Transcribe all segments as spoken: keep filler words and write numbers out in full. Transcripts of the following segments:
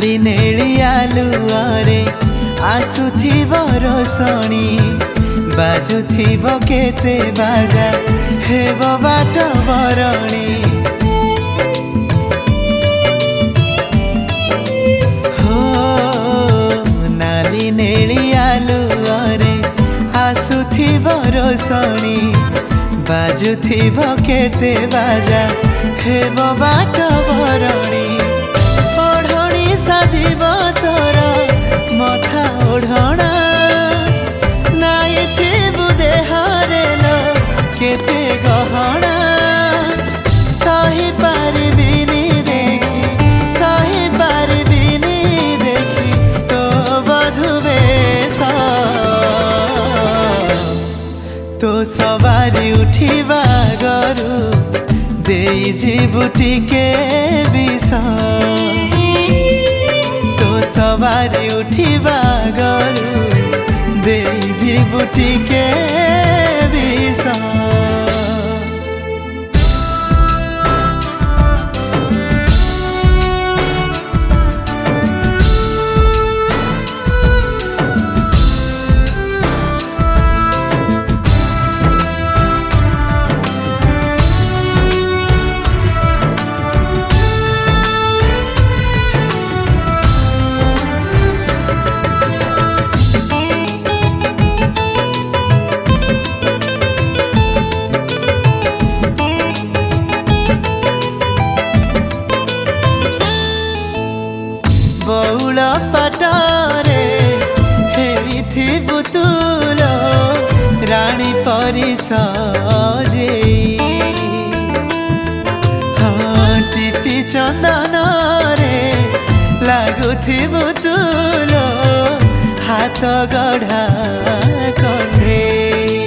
नाली नेलिया लुआरे आसुथिब रोशनी बाजुथिब केते बाजा हेब बाट बरणी हो नाली नेलिया लुआरे आसुथिब रोशनी बाजुथिब केते बाजा हेब बाट बरणी ओढ़णी साजिब तोर मथा ओढ़णा नाई थिबु देहरे लो केते गहणा सही पारिबिनी देखी सही पारिबिनी देखी तो बधु बेश तो सवारी उठिबा गरु देई जीवु टिके विष तो सवारी उठिबा गरु देई जीवु टिके विष बौल पटरे हेइथिबु तुलो रानी परि सजेई हाँ टिपी चंदन रे लागुथिबु तुलो हाथ गढ़ा कंढेई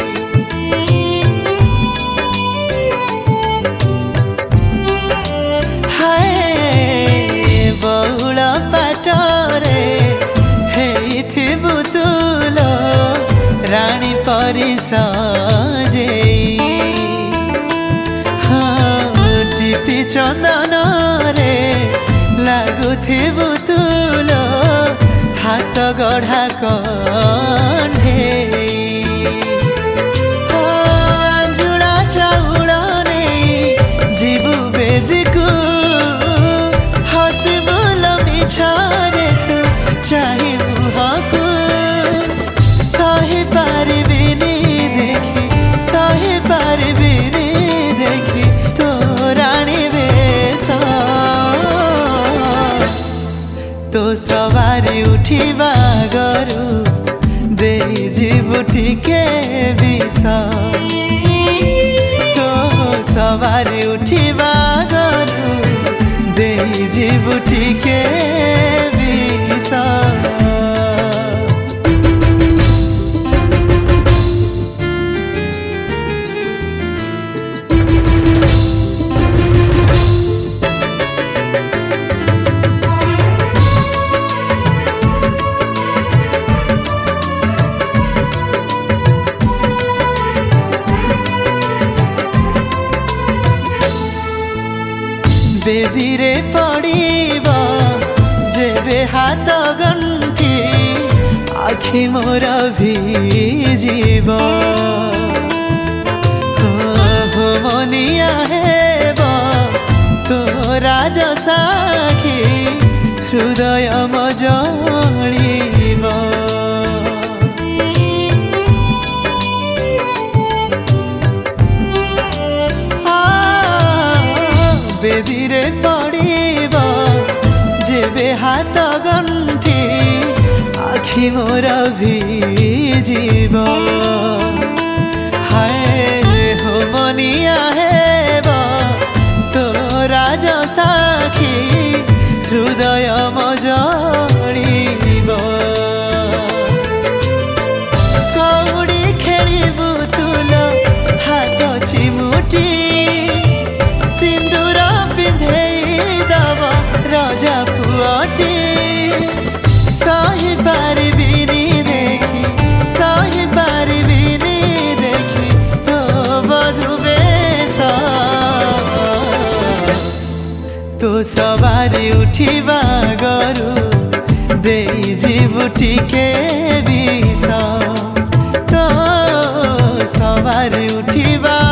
बौल पटरे हेइथिबु तुलो रानी परि सजेई हाँ टिपी चंदन रे लागुथिबु तुलो हाथ गढ़ा कंढेई अंजुड़ा चाउड़ नहीं जीवु बेदीकु छारे तू चाहे मुहको सही पारिबिनी देखी सही पारिबिनी देखी तो रानी बेश तो सवारी उठिबा गरु देई जीवु टिके विष तो सवारी उठिबा गरु देई जीवु टिके विष बेदीरे पड़ीब जेबे हाथ गंठी आखि मोर भिजिब हो मनिया हेब तोरा जसाखी हृदय म जलिब बेदीरे पड़ीब जेबे हाथ गंठी आखि मोर भिजिब हाय हो मनिया हेब तोरा जसाखी हृदय म जलिब कौड़ी खेलिबु तुलो हाथ चिमुटी सिंदूर पिंधेई दब राजा पुअटी सही पारिबिनी देखी सही पारिबिनी देखी तो बधु बेश तू सवारी उठिबा गरु दे जीवु टिके विष तो सवारी उठिबा